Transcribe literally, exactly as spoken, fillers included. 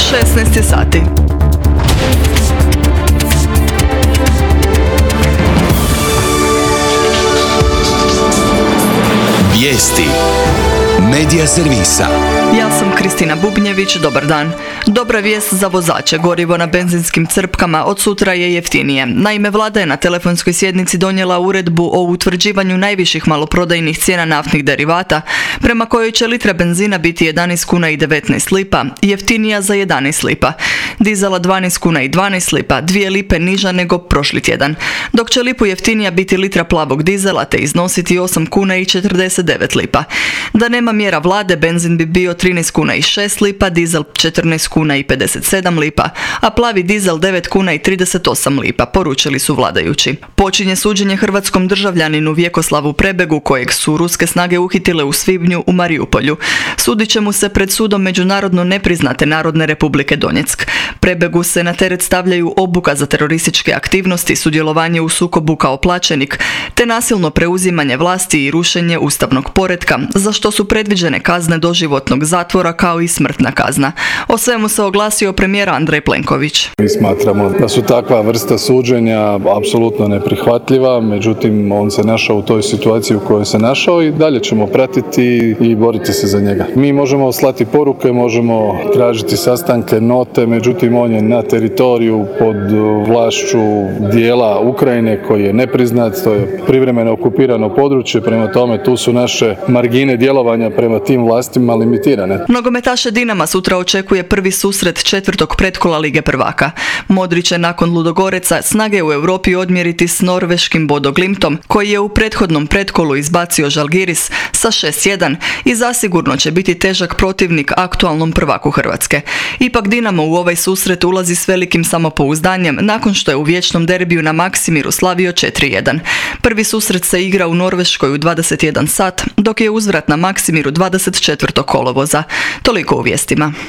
šesnaest je sati. Vijesti Medija servisa. Ja sam Kristina Bubnjević, dobar dan. Dobra vijest za vozače, gorivo na benzinskim crpkama od sutra je jeftinije. Naime, vlada je na telefonskoj sjednici donijela uredbu o utvrđivanju najviših maloprodajnih cijena naftnih derivata, prema kojoj će litra benzina biti jedanaest kuna i devetnaest lipa, jeftinija za jedanaest lipa. Dizela dvanaest kuna i dvanaest lipa, dvije lipe niža nego prošli tjedan. Dok će lipu jeftinija biti litra plavog dizela te iznositi osam kuna i četrdeset devet lipa. Da nema mjera vlade, benzin bi bio trinaest kuna i šest lipa, dizel četrnaest kuna i pedeset sedam lipa, a plavi dizel devet kuna i trideset osam lipa, poručili su vladajući. Počinje suđenje hrvatskom državljaninu Vjekoslavu Prebegu, kojeg su ruske snage uhitile u svibnju u Mariupolju. Sudit će mu se pred sudom međunarodno nepriznate Narodne republike Donjeck. Prebegu se na teret stavljaju obuka za terorističke aktivnosti, sudjelovanje u sukobu kao plaćenik, te nasilno preuzimanje vlasti i rušenje ustavnog poretka, za što su predviđene kazne doživotnog zatvora kao i smrtna kazna. O svemu se oglasio premijer Andrej Plenković. Mi smatramo da su takva vrsta suđenja apsolutno neprihvatljiva, međutim on se našao u toj situaciji u kojoj se našao i dalje ćemo pratiti i boriti se za njega. Mi možemo slati poruke, možemo tražiti sastanke, note, međutim on je na teritoriju pod vlašću dijela Ukrajine koji je nepriznat, to je privremeno okupirano područje, prema tome tu su naše margine djelovanja prema tim vlastima limitirane. Nogometaše Dinama sutra očekuje prvi susret četvrtog pretkola Lige prvaka. Modrić će nakon Ludogoreca snage u Europi odmjeriti s norveškim Bodo Glimtom, koji je u prethodnom pretkolu izbacio Žalgiris sa šest jedan i zasigurno će biti težak protivnik aktualnom prvaku Hrvatske. Ipak Dinamo u ovaj susret ulazi s velikim samopouzdanjem nakon što je u vječnom derbiju na Maksimiru slavio četiri jedan. Prvi susret se igra u Norveškoj u dvadeset jedan sat, dok je uzvrat na Maksimiru dvadeset četvrtog kolovoza. Toliko u vijestima.